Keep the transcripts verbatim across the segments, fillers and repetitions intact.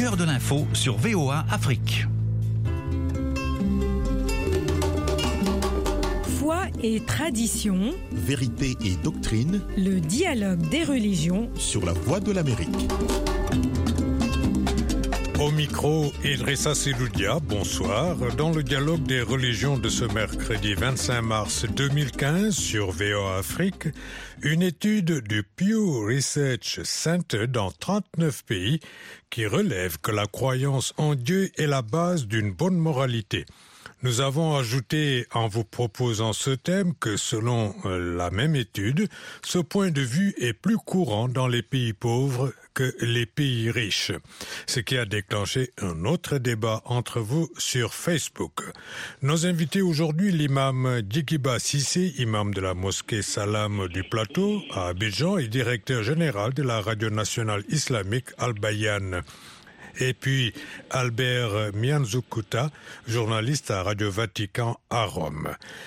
cœur de l'info sur V O A Afrique. Foi et tradition, vérité et doctrine, le dialogue des religions sur la Voix de l'Amérique. Au micro, Idrissa Seloudia, bonsoir. Dans le dialogue des religions de ce mercredi vingt-cinq mars deux mille quinze sur V O A Afrique, une étude du Pew Research Center dans trente-neuf pays qui relève que la croyance en Dieu est la base d'une bonne moralité. Nous avons ajouté en vous proposant ce thème que selon la même étude, ce point de vue est plus courant dans les pays pauvres que les pays riches, ce qui a déclenché un autre débat entre vous sur Facebook. Nos invités aujourd'hui, l'imam Djigiba Cissé, imam de la mosquée Salam du Plateau à Abidjan et directeur général de la radio nationale islamique Al-Bayan. Et puis Albert Mianzoukuta, journaliste à Radio Vatican à Rome.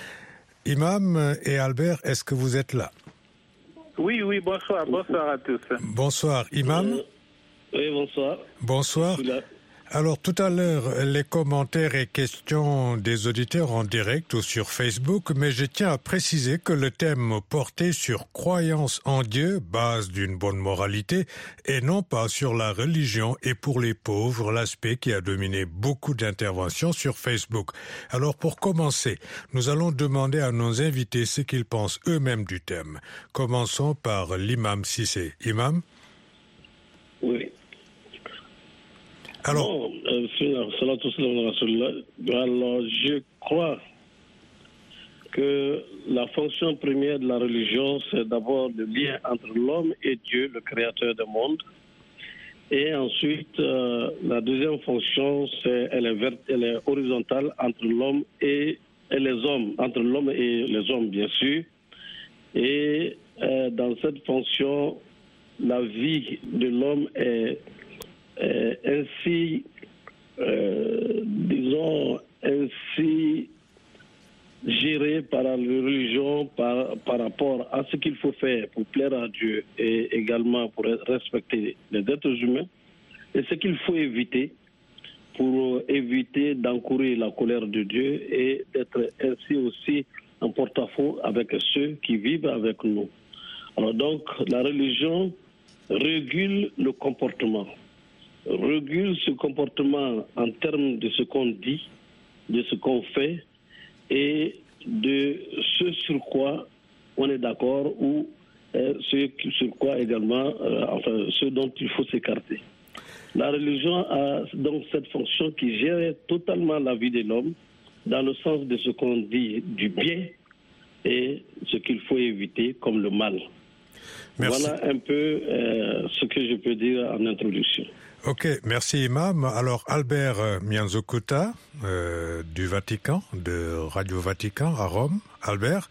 Imam et Albert, est-ce que vous êtes là? Oui, oui, bonsoir, bonsoir à tous. Bonsoir, Imam. Euh, oui, bonsoir. Bonsoir. Alors, tout à l'heure, les commentaires et questions des auditeurs en direct ou sur Facebook, mais je tiens à préciser que le thème portait sur croyance en Dieu, base d'une bonne moralité, et non pas sur la religion et pour les pauvres, l'aspect qui a dominé beaucoup d'interventions sur Facebook. Alors, pour commencer, nous allons demander à nos invités ce qu'ils pensent eux-mêmes du thème. Commençons par l'imam Cissé. Imam? Oui. Alors, bon, euh, alors, je crois que la fonction première de la religion, c'est d'abord le lien entre l'homme et Dieu, le créateur du monde. Et ensuite, euh, la deuxième fonction, c'est elle est, vert, elle est horizontale entre l'homme et, et les hommes, entre l'homme et les hommes, bien sûr. Et euh, dans cette fonction, la vie de l'homme est Euh, ainsi, euh, disons, ainsi géré par la religion par, par rapport à ce qu'il faut faire pour plaire à Dieu et également pour respecter les êtres humains, et ce qu'il faut éviter pour éviter d'encourir la colère de Dieu et d'être ainsi aussi en porte-à-faux avec ceux qui vivent avec nous. Alors donc, la religion régule le comportement. régule ce comportement en termes de ce qu'on dit, de ce qu'on fait et de ce sur quoi on est d'accord ou euh, ce sur quoi également, euh, enfin, ce dont il faut s'écarter. La religion a donc cette fonction qui gère totalement la vie de l'homme dans le sens de ce qu'on dit du bien et ce qu'il faut éviter comme le mal. Merci. Voilà un peu euh, ce que je peux dire en introduction. Ok, merci Imam. Alors Albert Mianzoukuta euh, du Vatican, de Radio Vatican à Rome. Albert?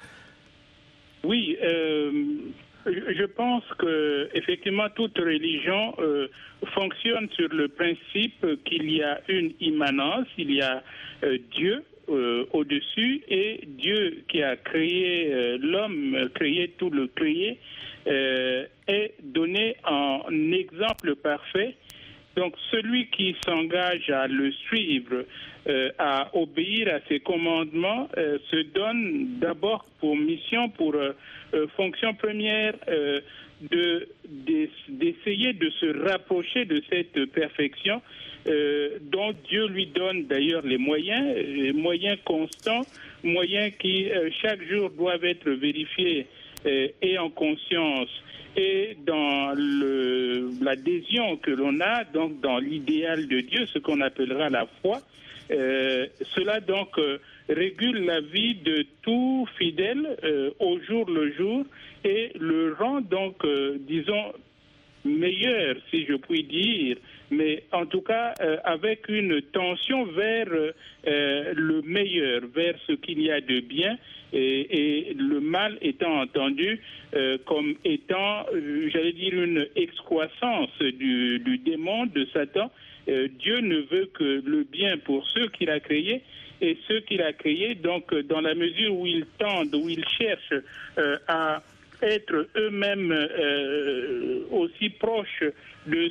Oui, euh, je pense que effectivement toute religion euh, fonctionne sur le principe qu'il y a une immanence, il y a euh, Dieu euh, au-dessus et Dieu qui a créé euh, l'homme, créé tout le créé, euh, est donné en exemple parfait. Donc celui qui s'engage à le suivre, euh, à obéir à ses commandements, euh, se donne d'abord pour mission, pour euh, euh, fonction première, euh, de, de, d'essayer de se rapprocher de cette perfection euh, dont Dieu lui donne d'ailleurs les moyens, les moyens constants, moyens qui euh, chaque jour doivent être vérifiés euh, et en conscience. Et dans le, l'adhésion que l'on a, donc dans l'idéal de Dieu, ce qu'on appellera la foi, euh, cela donc euh, régule la vie de tout fidèle euh, au jour le jour et le rend donc, euh, disons, meilleur, si je puis dire, mais en tout cas euh, avec une tension vers euh, le meilleur, vers ce qu'il y a de bien, et, et le mal étant entendu euh, comme étant, euh, j'allais dire, une excroissance du, du démon, de Satan. Euh, Dieu ne veut que le bien pour ceux qu'il a créés, et ceux qu'il a créés, donc dans la mesure où ils tendent, où ils cherchent euh, à être eux-mêmes euh, aussi proches de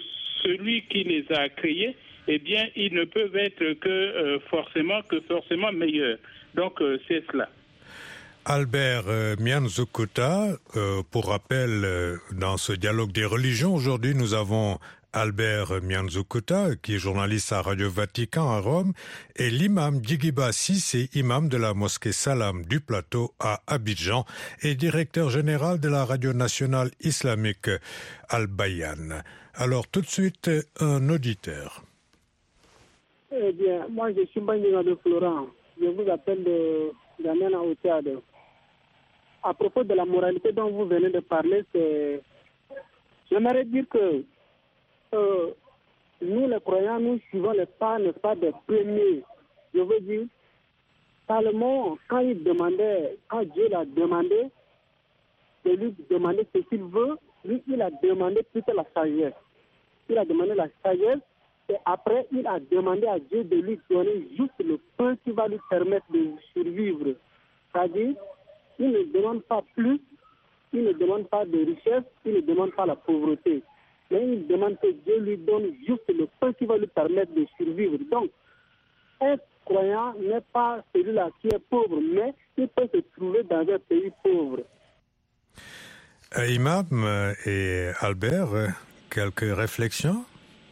celui qui les a créés, eh bien, ils ne peuvent être que euh, forcément que forcément meilleurs. Donc, euh, c'est cela. Albert euh, Mianzoukuta, euh, pour rappel, euh, dans ce dialogue des religions, aujourd'hui, nous avons Albert Mianzoukuta, qui est journaliste à Radio Vatican à Rome, et l'imam Djigiba Cissé, imam de la mosquée Salam du Plateau à Abidjan et directeur général de la radio nationale islamique Al-Bayan. Alors, tout de suite, un auditeur. Eh bien, moi, je suis Bandiga de Florent. Je vous appelle de Ghana au Tchad. À propos de la moralité dont vous venez de parler, c'est... j'aimerais dire que euh, nous, les croyants, nous suivons les pas, n'est-ce pas, des premiers. Je veux dire, Salomon, quand il demandait, quand Dieu l'a demandé, de lui demander ce qu'il veut, lui, il a demandé plutôt la sagesse. Il a demandé la sagesse. Et après, il a demandé à Dieu de lui donner juste le pain qui va lui permettre de survivre. C'est-à-dire, il ne demande pas plus, il ne demande pas de richesse, il ne demande pas la pauvreté. Mais il demande que Dieu lui donne juste le pain qui va lui permettre de survivre. Donc, un croyant n'est pas celui-là qui est pauvre, mais il peut se trouver dans un pays pauvre. Euh, Imam et Albert, quelques réflexions?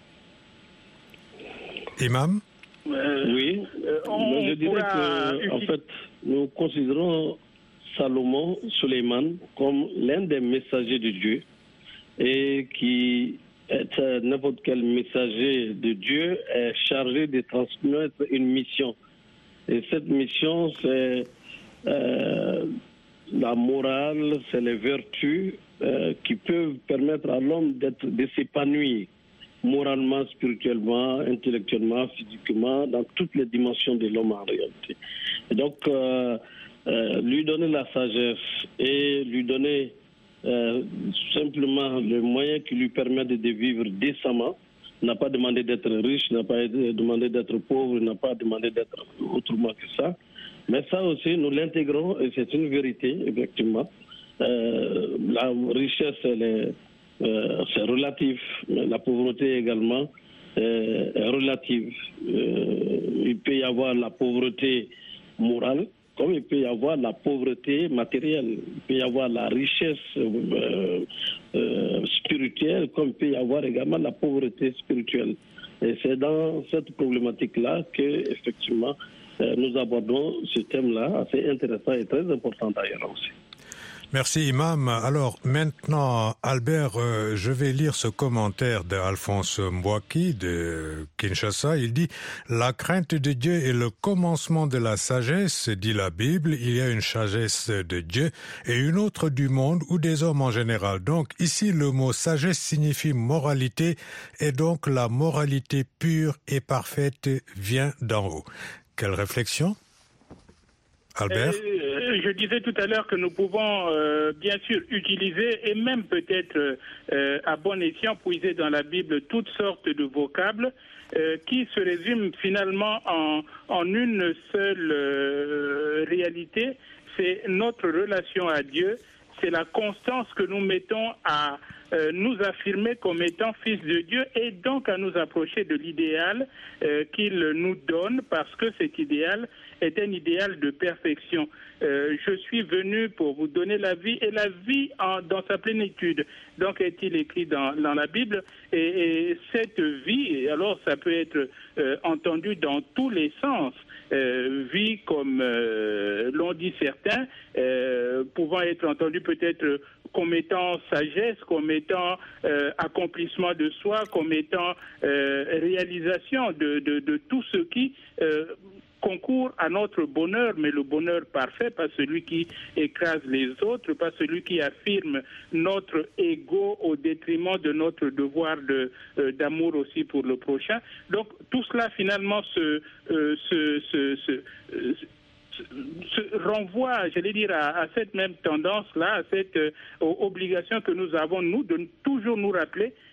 Imam? euh, Oui, euh, on je dirais que, en fait, nous considérons Salomon, Suleiman, comme l'un des messagers de Dieu et qui est n'importe quel messager de Dieu est chargé de transmettre une mission. Et cette mission, c'est euh, la morale, c'est les vertus euh, qui peuvent permettre à l'homme d'être, de s'épanouir moralement, spirituellement, intellectuellement, physiquement, dans toutes les dimensions de l'homme en réalité. Et donc, euh, euh, lui donner la sagesse et lui donner euh, simplement le moyen qui lui permet de, de vivre décemment, n'a pas demandé d'être riche, n'a pas demandé d'être pauvre, n'a pas demandé d'être autrement que ça. Mais ça aussi, nous l'intégrons et c'est une vérité, effectivement. Euh, la richesse, elle est Euh, c'est relatif, mais la pauvreté également euh, est relative. Euh, il peut y avoir la pauvreté morale, comme il peut y avoir la pauvreté matérielle. Il peut y avoir la richesse euh, euh, spirituelle, comme il peut y avoir également la pauvreté spirituelle. Et c'est dans cette problématique-là que, effectivement, euh, nous abordons ce thème-là, assez intéressant et très important d'ailleurs aussi. Merci Imam. Alors maintenant, Albert, euh, je vais lire ce commentaire d'Alphonse Mbouaki de Kinshasa. Il dit « La crainte de Dieu est le commencement de la sagesse, dit la Bible. Il y a une sagesse de Dieu et une autre du monde ou des hommes en général. Donc ici, le mot sagesse signifie moralité et donc la moralité pure et parfaite vient d'en haut. » Quelle réflexion, Albert? euh, Je disais tout à l'heure que nous pouvons euh, bien sûr utiliser et même peut-être euh, à bon escient puiser dans la Bible toutes sortes de vocables euh, qui se résument finalement en, en une seule euh, réalité, c'est notre relation à Dieu, c'est la constance que nous mettons à euh, nous affirmer comme étant fils de Dieu et donc à nous approcher de l'idéal euh, qu'il nous donne parce que cet idéal est un idéal de perfection. Euh, je suis venu pour vous donner la vie et la vie en, dans sa plénitude. Donc est-il écrit dans, dans la Bible et, et cette vie, alors ça peut être euh, entendu dans tous les sens. Euh, vie comme euh, l'ont dit certains, euh, pouvant être entendu peut-être comme étant sagesse, comme étant euh, accomplissement de soi, comme étant euh, réalisation de, de, de tout ce qui euh, concourt à notre bonheur, mais le bonheur parfait, pas celui qui écrase les autres, pas celui qui affirme notre ego au détriment de notre devoir de, euh, d'amour aussi pour le prochain. Donc tout cela finalement se, euh, se, se, se, euh, se, se renvoie, j'allais dire, à, à cette même tendance-là, à cette euh, obligation que nous avons, nous, de toujours nous rappeler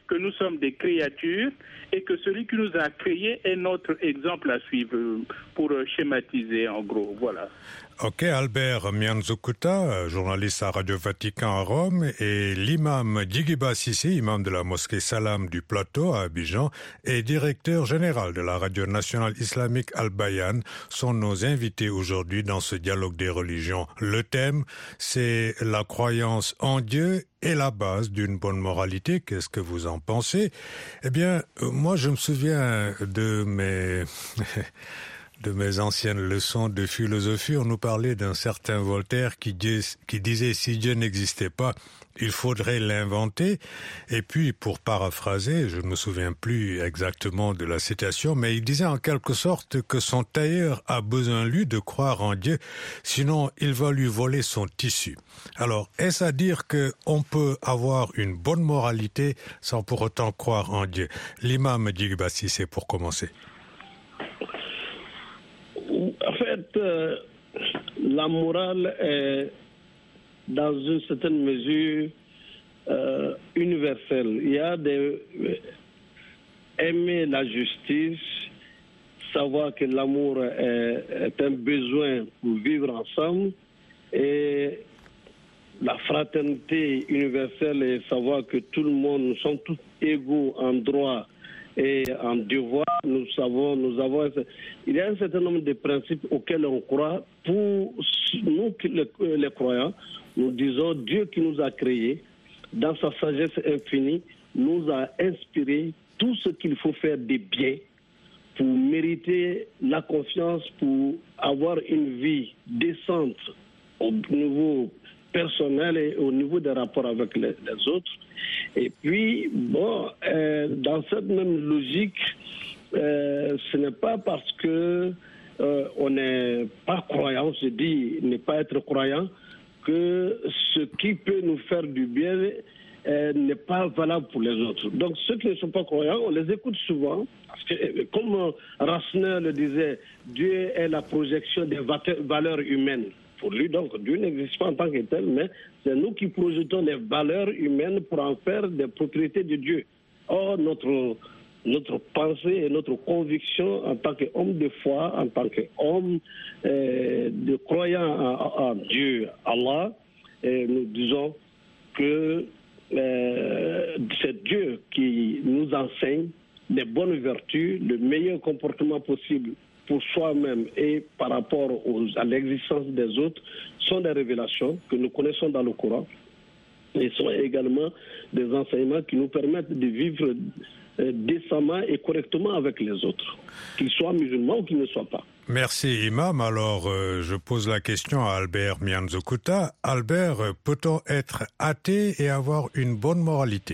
que nous sommes des créatures et que celui qui nous a créés est notre exemple à suivre, pour schématiser en gros. Voilà. Ok, Albert Mianzokuta, journaliste à Radio Vatican à Rome, et l'imam Djigiba Sissi, imam de la mosquée Salam du Plateau à Abidjan, et directeur général de la radio nationale islamique Al-Bayan, sont nos invités aujourd'hui dans ce dialogue des religions. Le thème, c'est la croyance en Dieu et la base d'une bonne moralité. Qu'est-ce que vous en pensez? Eh bien, moi, je me souviens de mes... de mes anciennes leçons de philosophie. On nous parlait d'un certain Voltaire qui, dis, qui disait « si Dieu n'existait pas, il faudrait l'inventer ». Et puis, pour paraphraser, je ne me souviens plus exactement de la citation, mais il disait en quelque sorte que son tailleur a besoin, lui, de croire en Dieu, sinon il va lui voler son tissu. Alors, est-ce à dire qu'on peut avoir une bonne moralité sans pour autant croire en Dieu? L'imam Djigiba Sissi, pour commencer. En fait, euh, la morale est, dans une certaine mesure, euh, universelle. Il y a des... aimer la justice, savoir que l'amour est, est un besoin pour vivre ensemble, et la fraternité universelle et savoir que tout le monde, nous sommes tous égaux en droit et en devoir. Nous savons, nous avons, il y a un certain nombre de principes auxquels on croit. Pour nous, les, les croyants, nous disons Dieu qui nous a créés, dans sa sagesse infinie, nous a inspiré tout ce qu'il faut faire de bien pour mériter la confiance, pour avoir une vie décente au niveau personnel et au niveau des rapports avec les, les autres. Et puis, bon, euh, dans cette même logique, euh, ce n'est pas parce que euh, on n'est pas croyant, je dis ne pas être croyant, que ce qui peut nous faire du bien euh, n'est pas valable pour les autres. Donc ceux qui ne sont pas croyants, on les écoute souvent, parce que comme Rasseneur le disait, Dieu est la projection des valeurs humaines. Pour lui, donc, Dieu n'existe pas en tant que tel, mais c'est nous qui projetons les valeurs humaines pour en faire des propriétés de Dieu. Or, notre, notre pensée et notre conviction en tant qu'homme de foi, en tant qu'homme euh, de croyant en, en Dieu, Allah, et nous disons que euh, c'est Dieu qui nous enseigne les bonnes vertus, le meilleur comportement possible pour soi-même et par rapport aux, à l'existence des autres, sont des révélations que nous connaissons dans le Coran et sont également des enseignements qui nous permettent de vivre euh, décemment et correctement avec les autres, qu'ils soient musulmans ou qu'ils ne soient pas. Merci Imam. Alors euh, je pose la question à Albert Mianzokuta. Albert, peut-on être athée et avoir une bonne moralité?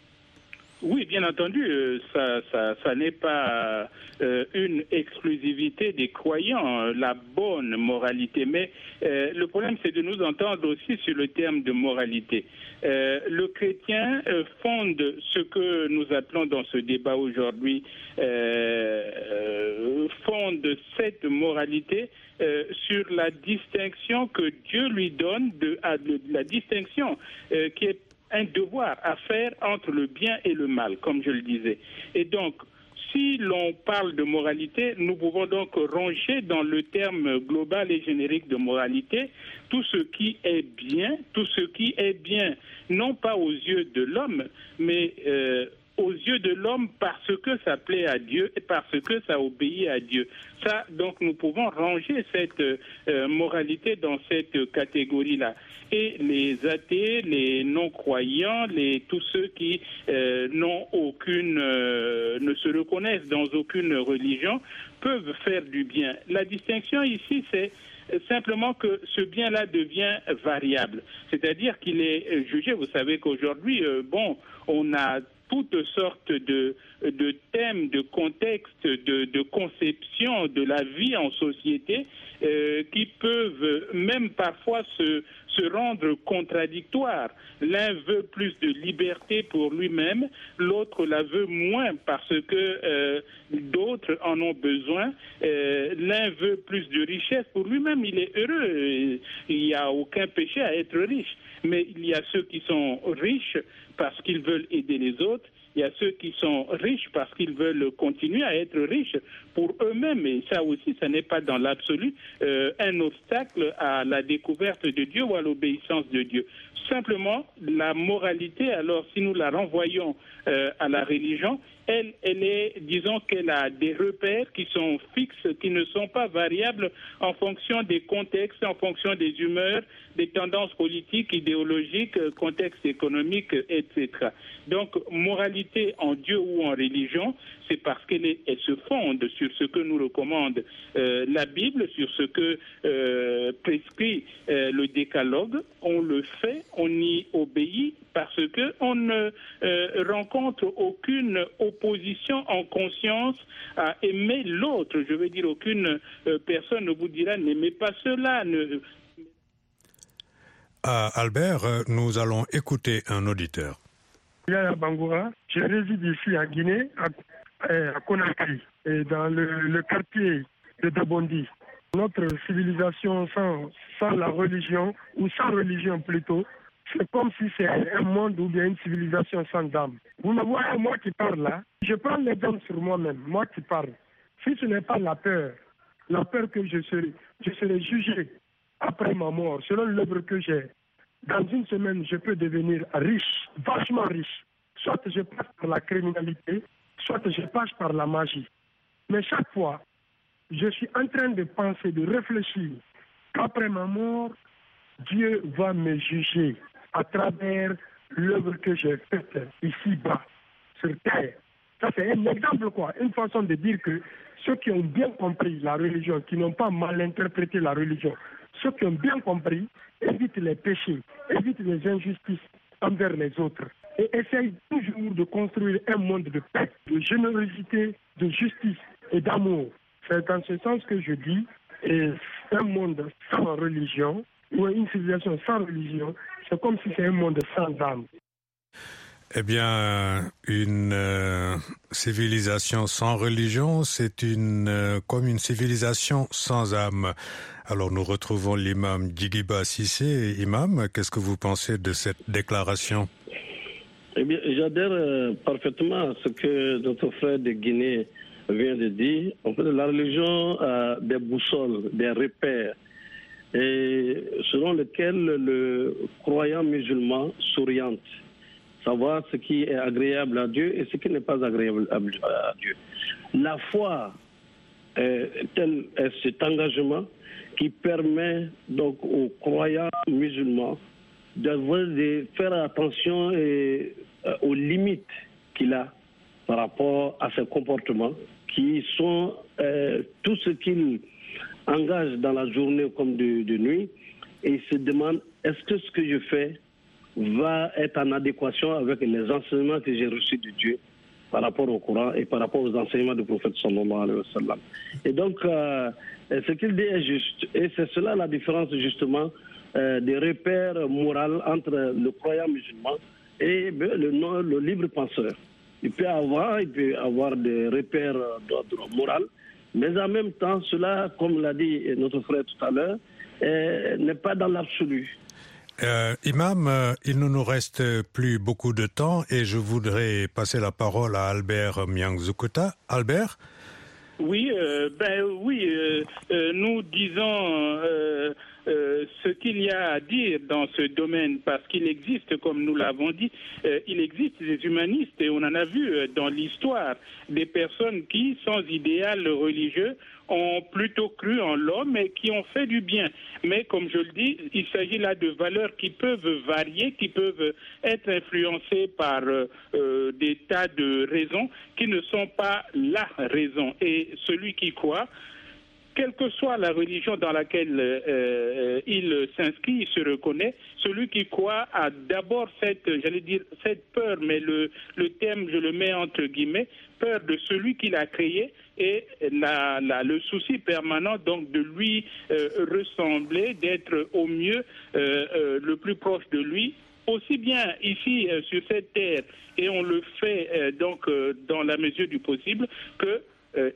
Oui, bien entendu, euh, ça, ça, ça n'est pas euh, une exclusivité des croyants, euh, la bonne moralité. Mais euh, le problème, c'est de nous entendre aussi sur le terme de moralité. Euh, le chrétien euh, fonde ce que nous appelons dans ce débat aujourd'hui, euh, euh, fonde cette moralité euh, sur la distinction que Dieu lui donne, de, à, de la distinction euh, qui est un devoir à faire entre le bien et le mal, comme je le disais. Et donc, si l'on parle de moralité, nous pouvons donc ranger dans le terme global et générique de moralité tout ce qui est bien, tout ce qui est bien, non pas aux yeux de l'homme, mais euh, aux yeux de l'homme parce que ça plaît à Dieu et parce que ça obéit à Dieu. Ça, donc, nous pouvons ranger cette euh, moralité dans cette catégorie-là. Et les athées, les non-croyants, les, tous ceux qui euh, n'ont aucune, euh, ne se reconnaissent dans aucune religion, peuvent faire du bien. La distinction ici, c'est simplement que ce bien-là devient variable. C'est-à-dire qu'il est jugé, vous savez qu'aujourd'hui, euh, bon, on a toutes sortes de, de thèmes, de contextes, de, de conceptions de la vie en société euh, qui peuvent même parfois se, se rendre contradictoires. L'un veut plus de liberté pour lui-même, l'autre la veut moins parce que euh, d'autres en ont besoin. Euh, l'un veut plus de richesse pour lui-même, il est heureux, il n'y a aucun péché à être riche. Mais il y a ceux qui sont riches parce qu'ils veulent aider les autres, il y a ceux qui sont riches parce qu'ils veulent continuer à être riches pour eux-mêmes. Et ça aussi, ça n'est pas dans l'absolu euh, un obstacle à la découverte de Dieu ou à l'obéissance de Dieu. Simplement, la moralité, alors si nous la renvoyons euh, à la religion, elle, elle est, disons qu'elle a des repères qui sont fixes, qui ne sont pas variables en fonction des contextes, en fonction des humeurs, des tendances politiques, idéologiques, contexte économique, et cetera. Donc, moralité en Dieu ou en religion, c'est parce qu'elle est, elle se fonde sur ce que nous recommande euh, la Bible, sur ce que euh, prescrit euh, le décalogue. On le fait, on y obéit parce qu'on ne euh, rencontre aucune opposition en conscience à aimer l'autre. Je veux dire, aucune euh, personne ne vous dira n'aimez pas cela. Ne... Ah, Albert, nous allons écouter un auditeur. Yaya Bangoura, je réside ici en Guinée, à, à Conakry, et dans le, le quartier de Dabondi. Notre civilisation sans, sans la religion, ou sans religion plutôt, c'est comme si c'est un monde ou bien une civilisation sans âme. Vous me voyez, moi qui parle là, je prends l'exemple sur moi-même, moi qui parle. Si ce n'est pas la peur, la peur que je serai, je serai jugé après ma mort, selon l'œuvre que j'ai, dans une semaine, je peux devenir riche, vachement riche. Soit je passe par la criminalité, soit je passe par la magie. Mais chaque fois, je suis en train de penser, de réfléchir qu'après ma mort, Dieu va me juger à travers l'œuvre que j'ai faite ici-bas, sur terre. Ça, c'est un exemple, quoi. Une façon de dire que ceux qui ont bien compris la religion, qui n'ont pas mal interprété la religion, ceux qui ont bien compris, évitent les péchés, évitent les injustices envers les autres et essayent toujours de construire un monde de paix, de générosité, de justice et d'amour. C'est dans ce sens que je dis, et un monde sans religion, ou une civilisation sans religion, c'est comme si c'est un monde sans âme. Eh bien, une euh, civilisation sans religion, c'est une euh, comme une civilisation sans âme. Alors, nous retrouvons l'imam Djigiba Cissé. Imam, qu'est-ce que vous pensez de cette déclaration? Eh bien, j'adhère euh, parfaitement à ce que notre frère de Guinée vient de dire. En fait, la religion a des boussoles, des repères, et selon lesquels le croyant musulman s'oriente. Savoir ce qui est agréable à Dieu et ce qui n'est pas agréable à Dieu. La foi est, tel est cet engagement qui permet donc aux croyants musulmans de faire attention et, euh, aux limites qu'il a par rapport à ses comportements, qui sont euh, tout ce qu'il engage dans la journée comme de, de nuit, et il se demande est-ce que ce que je fais va être en adéquation avec les enseignements que j'ai reçus de Dieu par rapport au Coran et par rapport aux enseignements du prophète sallallahu alayhi wa sallam. Et donc, euh, ce qu'il dit est juste. Et c'est cela la différence justement euh, des repères moraux entre le croyant musulman et ben, le, non, le libre penseur. Il peut avoir, il peut avoir des repères d'ordre moral, mais en même temps, cela, comme l'a dit notre frère tout à l'heure, euh, n'est pas dans l'absolu. Euh, Imam, euh, il ne nous reste plus beaucoup de temps et je voudrais passer la parole à Albert Miangzukuta. Albert? Oui, euh, ben oui, euh, euh, nous disons euh, euh, ce qu'il y a à dire dans ce domaine, parce qu'il existe, comme nous l'avons dit, euh, il existe des humanistes, et on en a vu euh, dans l'histoire, des personnes qui, sans idéal religieux, ont plutôt cru en l'homme et qui ont fait du bien. Mais comme je le dis, il s'agit là de valeurs qui peuvent varier, qui peuvent être influencées par euh, des tas de raisons qui ne sont pas la raison. Et celui qui croit, quelle que soit la religion dans laquelle euh, il s'inscrit, il se reconnaît, celui qui croit a d'abord cette, j'allais dire, cette peur, mais le, le terme, je le mets entre guillemets, peur de celui qui l'a créé et la, la, le souci permanent donc de lui euh, ressembler, d'être au mieux euh, euh, le plus proche de lui, aussi bien ici euh, sur cette terre, et on le fait euh, donc euh, dans la mesure du possible, que Euh,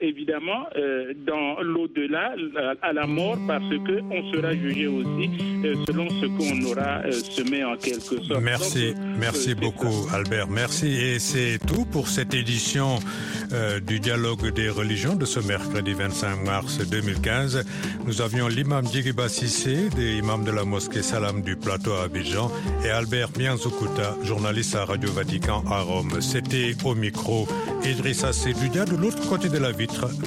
évidemment euh, dans l'au-delà, à la mort, parce qu'on sera jugé aussi euh, selon ce qu'on aura euh, semé en quelque sorte. Merci, Donc, merci euh, beaucoup ça. Albert, merci. Et c'est tout pour cette édition euh, du dialogue des religions de ce mercredi vingt-cinq mars deux mille quinze. Nous avions l'imam Djiriba Sissé, des imams de la mosquée Salam du plateau à Abidjan, et Albert Mianzoukuta, journaliste à Radio Vatican à Rome. C'était au micro Idrissa Seloudia de l'autre côté de la vitre.